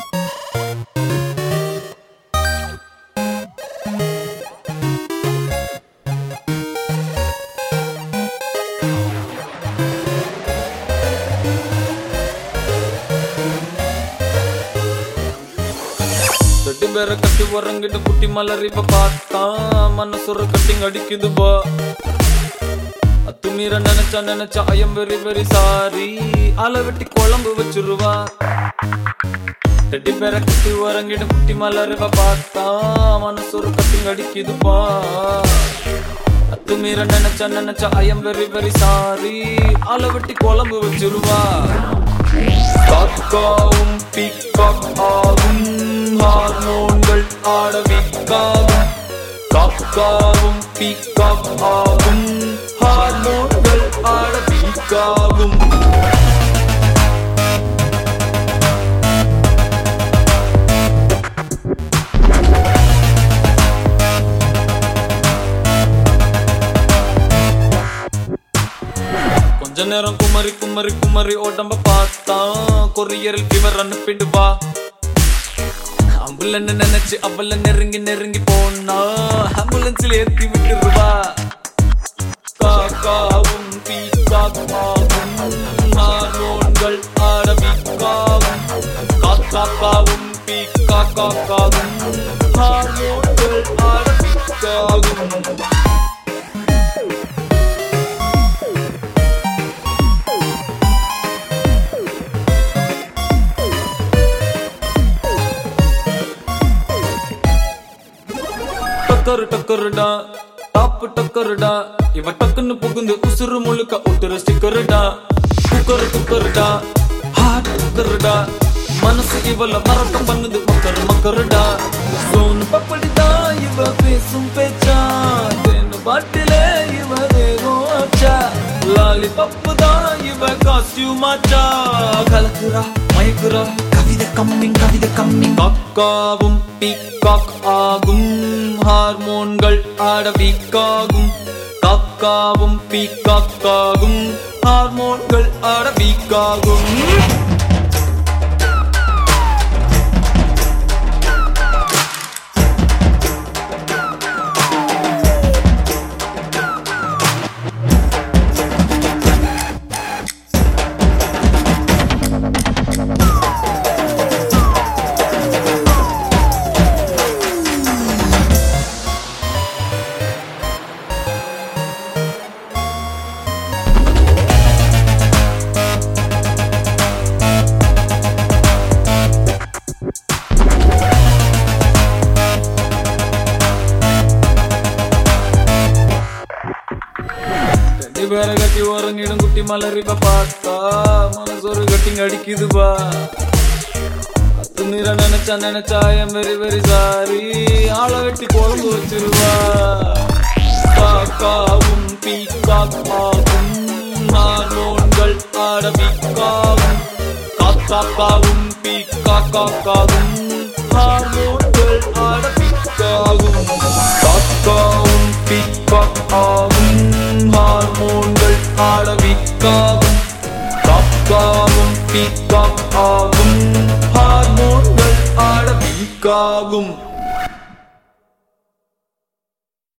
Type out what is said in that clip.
தட்டி பேர கட்டி வரங்கிட்டு குட்டி மலரிவ பார்த்தா மனசுற கட்டிங் அடிக்குது பா அத்துமீற நினைச்சா I am very very sorry ஆளை வெட்டி குழம்பு வச்சிருவா தட்டி பேர கட்டி வரங்கிட்டு குட்டி மலரிவ பார்த்தா மனசுற கட்டிங் அடிக்குது பா அத்துமீற நினைச்சா I am very very sorry ஆளை வெட்டி குழம்பு வச்சிருவா காக்காவும் பீகாக் ஆகும் ஹார்மோன்கள் ஆடவிக்காகும் காக்காவும் பீகாக் ஆகும் ஹார்மோன்கள் ஆடவிக்காகும் கொஞ்ச நேரம் குமரி குமரி குமரி உடம்ப பார்த்தா கொரியரில் ஃபீவர் அனுப்பிடுவா அம்புலன்னு நினைச்சு அவள நெருங்கி நெருங்கி போனா ஆம்புலன்ஸ்ல ஏத்தி விட்டுருவா காக்காவும் பீகாக் ஆகும் ஹார்மோன்கள் ஆடவிக்காகும் காக்காவும் பீகாக் ஆகும் ஹார்மோன்கள் ஆடவிக்காகும் டக்கரு டக்கருடா டாப்பு டக்கருடா இவ டக்குன்னு புகுந்து உசுறு முழுக்க ஒட்டுற ஸ்டிக்கருடா குக்கரு குக்கருடா ஹார்ட் குக்கருடா மனசு இவள மறக்கம் பண்ணுது மக்கரு மக்கருடா சோனு பப்படிதா இவ பேசும் பேச்சா தேனு பாட்டிலே இவ வேகம் ஆச்சா லாலி பப்பு தான் இவ காஸ்டியூம் ஆச்சா கலக்குறா மயக்குறா கவிதை கம்மிங் காக்காவும் பீகாக் ஆகும் ஹார்மோன்கள் ஆடவிக்காகும் காக்காவும் பீகாக் ஆகும் ஹார்மோன்கள் ஆடவிக்காகும் பேர கட்டி ஓரங்கிடும் குட்டி மலரிவ பார்த்தா மனசொரு கட்டிங் அடிக்குதுபா அத்துமீற நினைச்சா என் வெரி வெரி சாரி ஆளை வெட்டி குழம்பு வச்சிருவா காக்காவும் பீகாக் ஆகும் ஹார்மோன்கள் ஆடவிக்காகும் காக்காவும் பீகாக் ஆகும் ஹார்மோன்கள் ஆடவிக்காகும் காக்காவும் பீகாக் ஆகும் ஹார்மோன்கள் ஆடவிக்காகும் காக்காவும் பீகாக் ஆகும் ஹார்மோன்கள் ஆடவிக்காகும்